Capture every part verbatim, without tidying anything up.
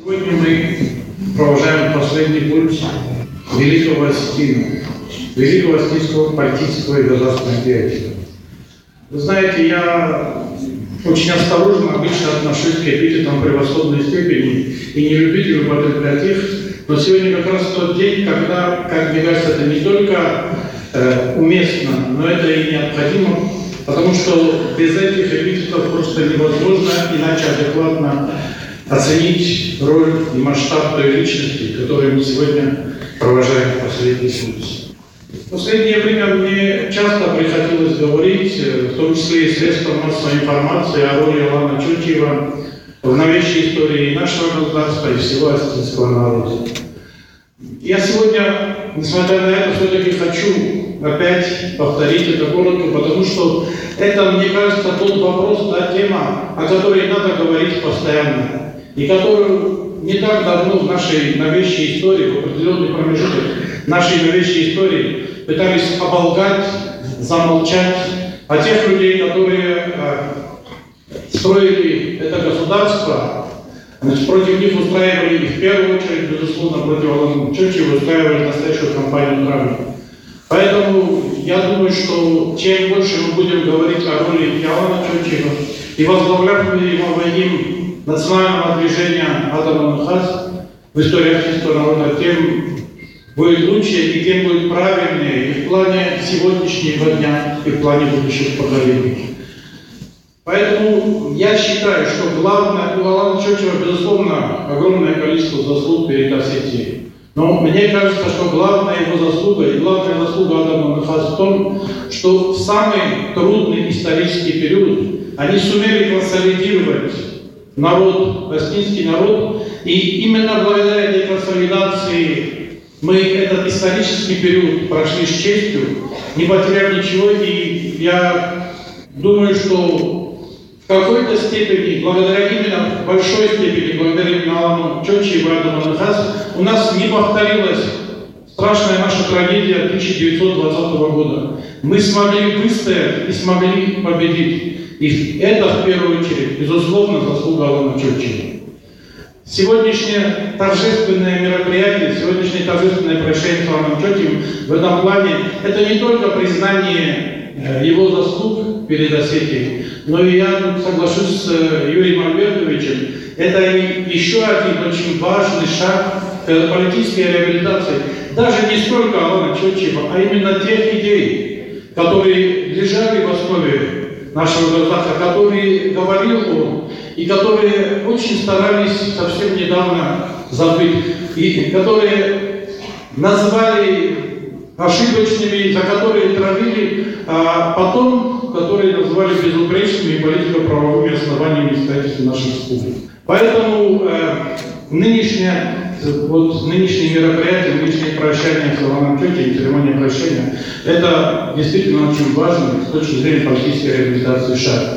Сегодня мы провожаем последний путь великого Осетина, великого осетинского политического и государственного деятеля. Вы знаете, я очень осторожно обычно отношусь к эпитетам превосходной степени и не любителю употреблять их, но сегодня как раз тот день, когда, как мне кажется, это не только э, уместно, но это и необходимо, потому что без этих эпитетов просто невозможно иначе адекватно оценить роль и масштаб той личности, которую мы сегодня провожаем в последний путь. В последнее время мне часто приходилось говорить, в том числе и средствам массовой информации, о роли Алана Чотиева в новейшей истории нашего государства и всего осетинского народа. Я сегодня, несмотря на это, все-таки хочу опять повторить это коротко, потому что это, мне кажется, тот вопрос, та тема, о которой надо говорить постоянно, и которую не так давно в нашей новейшей истории, в определенный промежуток нашей новейшей истории пытались оболгать, замолчать о тех людей, которые э, строили это государство. Значит, против них устраивали, и в первую очередь, безусловно, против Алана Чотиева устраивали настоящую кампанию травли. Поэтому я думаю, что чем больше мы будем говорить о роли Алана Чотиева и возглавляемого им национального движения Адам Нхас в истории осетинского народа, тем будет лучше и тем будет правильнее и в плане сегодняшнего дня, и в плане будущих поколений. Поэтому я считаю, что главное, у Алана Чотиева, безусловно, огромное количество заслуг перед Осетией. Но мне кажется, что главная его заслуга и главная заслуга Адама Нхас в том, что в самый трудный исторический период они сумели консолидировать народ, осетинский народ, и именно благодаря этой консолидации мы этот исторический период прошли с честью, не потеряв ничего, и я думаю, что в какой-то степени, благодаря именно, в большой степени, благодаря именно Алану Чотиеву и Адаму Нхас, у нас не повторилась страшная наша трагедия тысяча девятьсот двадцатого года. Мы смогли выстоять и смогли победить. И это, в первую очередь, безусловно, заслуга Алана Чотиева. Сегодняшнее торжественное мероприятие, сегодняшнее торжественное прощение с Аланом Чотиевым в этом плане – это не только признание его заслуг перед Осетией, но и я соглашусь с Юрием Альбертовичем, это еще один очень важный шаг к политической реабилитации. Даже не столько Алана Чотиева, а именно тех идей, которые лежали в основе нашего государства, которые говорил он, и которые очень старались совсем недавно забыть, и которые назвали ошибочными, за которые травили, а потом, которые называли безупречными политико-правовыми основаниями строительства нашей республики. Поэтому э, нынешнее, вот, нынешнее мероприятие, нынешнее прощание с Аланом Чотиевым, церемония прощания, это действительно очень важно с точки зрения политической реабилитации шага.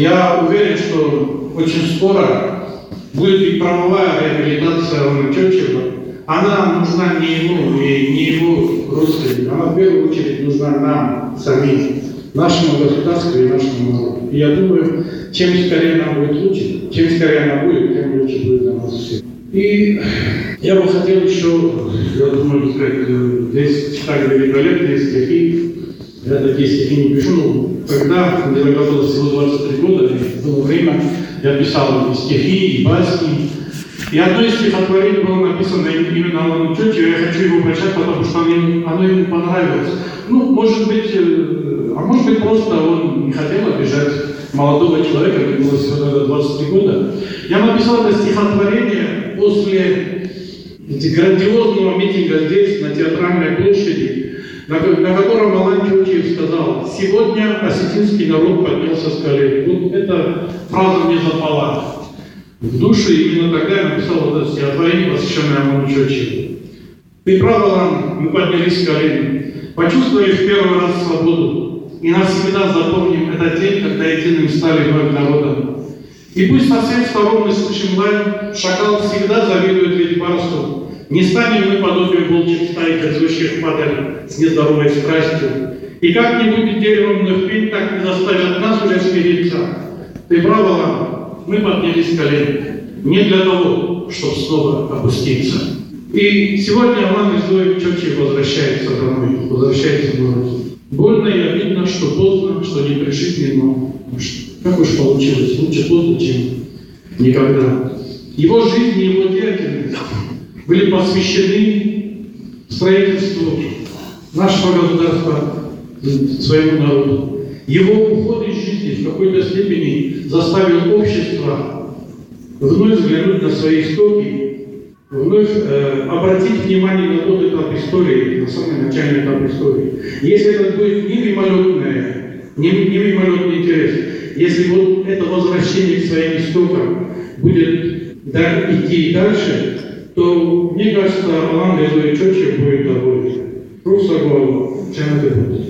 Я уверен, что очень скоро будет и правовая реабилитация Алана Чотиева. Она нужна не ему и не его родственникам, она в первую очередь нужна нам самим, нашему государству и нашему народу. И я думаю, чем скорее она будет лучше, чем скорее она будет, тем лучше будет для нас всех. И я бы хотел еще, я думаю, сказать, здесь читали великолепные стихи. Я такие стихи не пишу, но когда мне было всего двадцать три года, было время, я писал и стихи, и басни. И одно из стихотворений было написано именно Алану Чотиеву, я хочу его прочитать, потому что оно, оно ему понравилось. Ну, может быть, а может быть, просто он не хотел обижать молодого человека, ему было всего двадцать три года. Я написал это стихотворение после грандиозного митинга здесь, на Театральной площади, на, на котором Алан Чотиев сказал: «Сегодня осетинский народ поднялся с колен». Вот эта фраза мне запала в душу, и именно тогда я написал это стихотворение, посвященное Алану Чотиеву. «Ты прав, Алан, мы поднялись с колен, почувствовали в первый раз свободу, и навсегда запомним этот день, когда единым стали вновь народом. И пусть со всех сторон мы слышим лай, шакал всегда завидует ведь барсу. Не станем мы подобием волчьих стай, грызущих падаль с нездоровой страстью. И как-нибудь деревом вновь пень так не заставят нас уже смириться. Ты прав, Алан, мы поднялись с колен. не для того, чтобы снова опуститься. И сегодня Алан Резоевич Чочи возвращается домой, возвращается в город. Больно и обидно, что поздно, что не пришить не мог. Как уж получилось, лучше поздно, чем никогда. Его жизнь и его деятельность были посвящены строительству нашего государства своему народу. Его уход из жизни в какой-то степени заставил общество вновь взглянуть на свои истоки, вновь э, обратить внимание на тот этап истории, на самый начальный этап истории. Если это будет не мимолетное, не, не мимолетный интерес, если вот это возвращение к своим истокам будет да, идти дальше, то, мне кажется, Алан Резоевич Чочи будет доволен. Просто голову, чем это будет.